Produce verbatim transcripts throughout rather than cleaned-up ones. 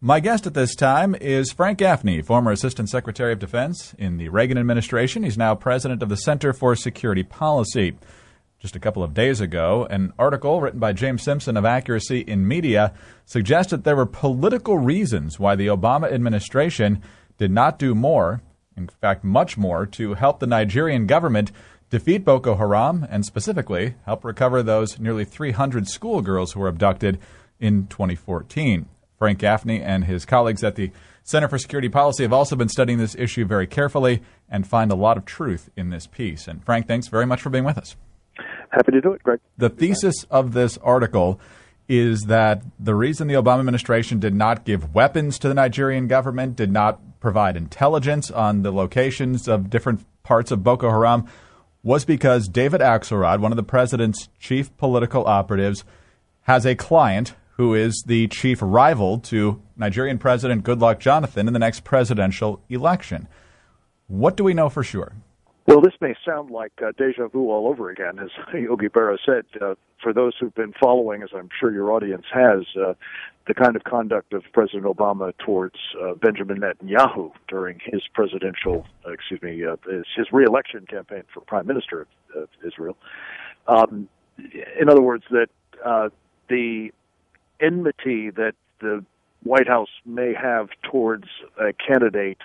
My guest at this time is Frank Gaffney, former Assistant Secretary of Defense in the Reagan administration. He's now president of the Center for Security Policy. Just a couple of days ago, an article written by James Simpson of Accuracy in Media suggested there were political reasons why the Obama administration did not do more, in fact much more, to help the Nigerian government defeat Boko Haram and specifically help recover those nearly three hundred schoolgirls who were abducted in twenty fourteen. Frank Gaffney and his colleagues at the Center for Security Policy have also been studying this issue very carefully and find a lot of truth in this piece. And Frank, thanks very much for being with us. Happy to do it, Greg. The thesis of this article is that the reason the Obama administration did not give weapons to the Nigerian government, did not provide intelligence on the locations of different parts of Boko Haram, was because David Axelrod, one of the president's chief political operatives, has a client who is the chief rival to Nigerian President Goodluck Jonathan in the next presidential election. What do we know for sure? Well, this may sound like uh, deja vu all over again, as Yogi Berra said. Uh, for those who've been following, as I'm sure your audience has, uh, the kind of conduct of President Obama towards uh, Benjamin Netanyahu during his presidential, uh, excuse me, uh, his, his re-election campaign for Prime Minister of, of Israel. Um, in other words, that uh, the enmity that the White House may have towards a candidate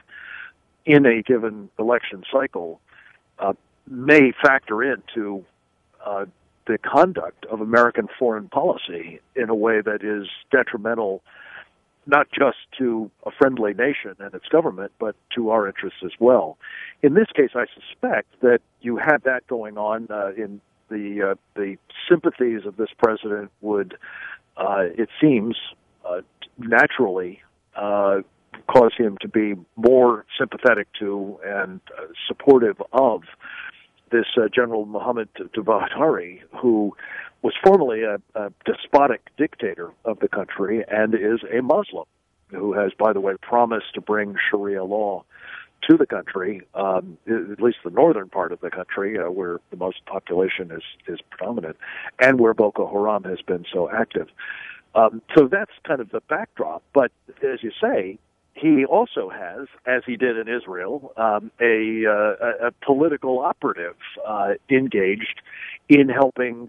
in a given election cycle uh, may factor into uh, the conduct of American foreign policy in a way that is detrimental not just to a friendly nation and its government, but to our interests as well. In this case, I suspect that you had that going on uh, in the uh, the sympathies of this president would Uh, it seems, uh, naturally uh, cause him to be more sympathetic to and uh, supportive of this uh, General Mohammed Tabatabai, who was formerly a, a despotic dictator of the country and is a Muslim, who has, by the way, promised to bring Sharia law to the country, um, at least the northern part of the country, uh, where the most population is, is predominant, and where Boko Haram has been so active. Um, so that's kind of the backdrop. But as you say, he also has, as he did in Israel, um, a, uh, a political operative uh, engaged in helping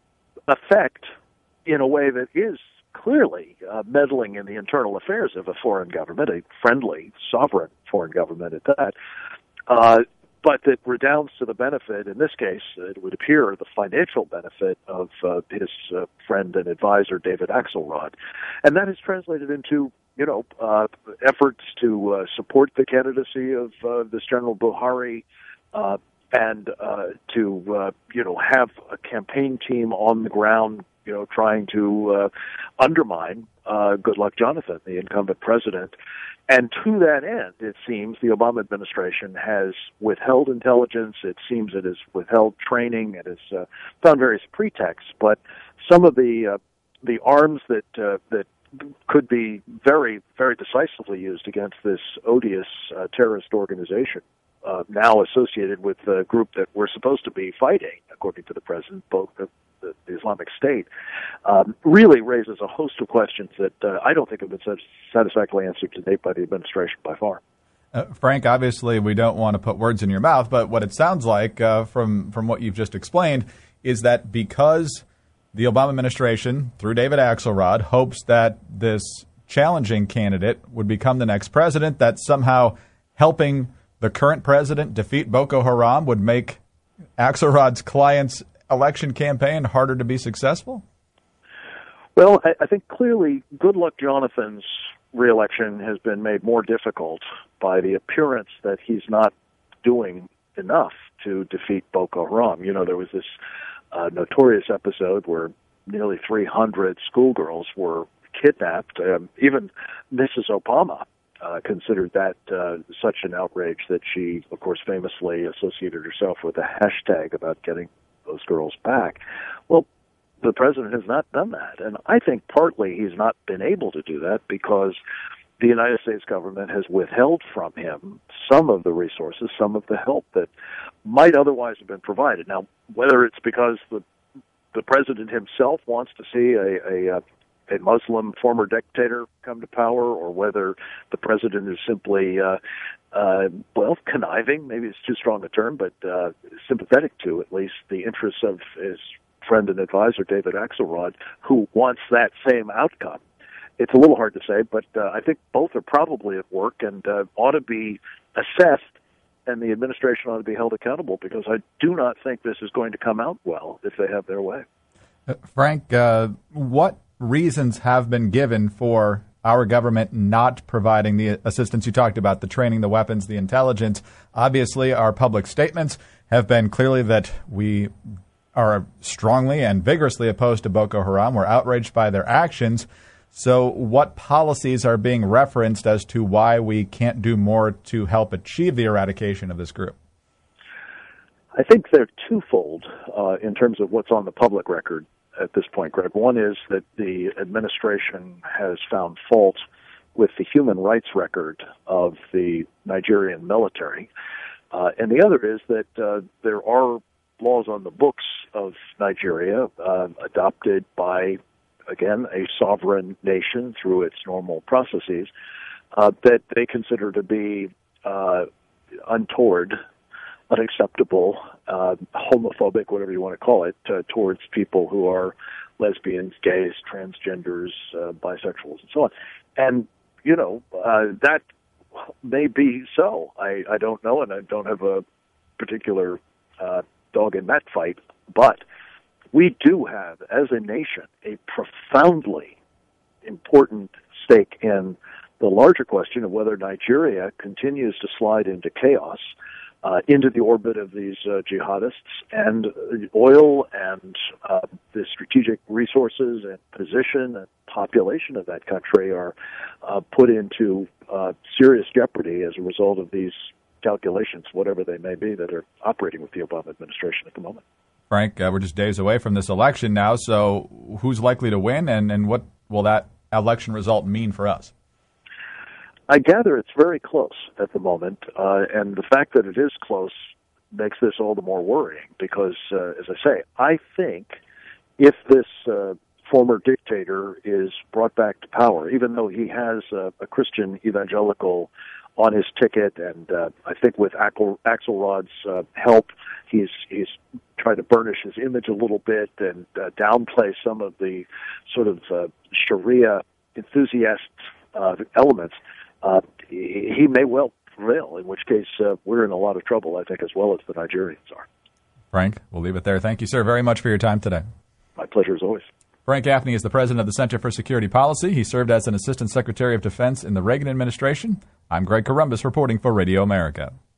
affect, in a way that is clearly uh, meddling in the internal affairs of a foreign government, a friendly, sovereign foreign government at that, uh, but that redounds to the benefit, in this case, it would appear, the financial benefit of uh, his uh, friend and advisor, David Axelrod. And that is translated into, you know, uh, efforts to uh, support the candidacy of uh, this General Buhari, uh, and uh, to, uh, you know, have a campaign team on the ground, you know, trying to uh, undermine uh, Goodluck Jonathan, the incumbent president. And to that end, it seems the Obama administration has withheld intelligence. It seems it has withheld training. It has uh, found various pretexts. But some of the uh, the arms that uh, that could be very, very decisively used against this odious uh, terrorist organization, uh, now associated with the group that we're supposed to be fighting, according to the president, both the, the, the Islamic State, um, really raises a host of questions that uh, I don't think have been satisfactorily answered to date by the administration by far. Uh, Frank, obviously we don't want to put words in your mouth, but what it sounds like uh, from, from what you've just explained is that because the Obama administration, through David Axelrod, hopes that this challenging candidate would become the next president, that somehow helping the current president defeat Boko Haram would make Axelrod's client's election campaign harder to be successful? Well, I, I think clearly Goodluck Jonathan's re-election has been made more difficult by the appearance that he's not doing enough to defeat Boko Haram. You know, there was this uh, notorious episode where nearly three hundred schoolgirls were kidnapped. Um, even Missus Obama uh, considered that uh, such an outrage that she, of course, famously associated herself with a hashtag about getting those girls back. Well, the president has not done that, and I think partly he's not been able to do that because the United States government has withheld from him some of the resources, some of the help that might otherwise have been provided. Now, whether it's because the the president himself wants to see a, a, a Muslim former dictator come to power, or whether the president is simply, uh, uh, well, conniving, maybe it's too strong a term, but uh, sympathetic to at least the interests of his friend and advisor, David Axelrod, who wants that same outcome. It's a little hard to say, but uh, I think both are probably at work and uh, ought to be assessed, and the administration ought to be held accountable, because I do not think this is going to come out well if they have their way. Uh, Frank, uh, what reasons have been given for our government not providing the assistance you talked about, the training, the weapons, the intelligence? Obviously, our public statements have been clearly that we are strongly and vigorously opposed to Boko Haram. We're outraged by their actions. So what policies are being referenced as to why we can't do more to help achieve the eradication of this group? I think they're twofold uh, in terms of what's on the public record at this point, Greg. One is that the administration has found fault with the human rights record of the Nigerian military. Uh, and the other is that uh, there are laws on the books of Nigeria uh, adopted by, again, a sovereign nation through its normal processes uh, that they consider to be uh, untoward, unacceptable, uh, homophobic, whatever you want to call it, uh, towards people who are lesbians, gays, transgenders, uh, bisexuals, and so on. And, you know, uh, that may be so. I, I don't know, and I don't have a particular uh, dog in that fight, but we do have, as a nation, a profoundly important stake in the larger question of whether Nigeria continues to slide into chaos, uh, into the orbit of these uh, jihadists, and oil and uh, the strategic resources and position and population of that country are uh, put into uh, serious jeopardy as a result of these calculations, whatever they may be, that are operating with the Obama administration at the moment. Frank, uh, we're just days away from this election now, so who's likely to win, and, and what will that election result mean for us? I gather it's very close at the moment, uh, and the fact that it is close makes this all the more worrying, because, uh, as I say, I think if this uh, former dictator is brought back to power, even though he has uh, a Christian evangelical on his ticket, and uh, I think with Axel, Axelrod's uh, help, he's he's trying to burnish his image a little bit and uh, downplay some of the sort of uh, Sharia enthusiast uh, elements. Uh, he, he may well prevail, in which case uh, we're in a lot of trouble, I think, as well as the Nigerians are. Frank, we'll leave it there. Thank you, sir, very much for your time today. My pleasure as always. Frank Gaffney is the president of the Center for Security Policy. He served as an assistant secretary of defense in the Reagan administration. I'm Greg Columbus reporting for Radio America.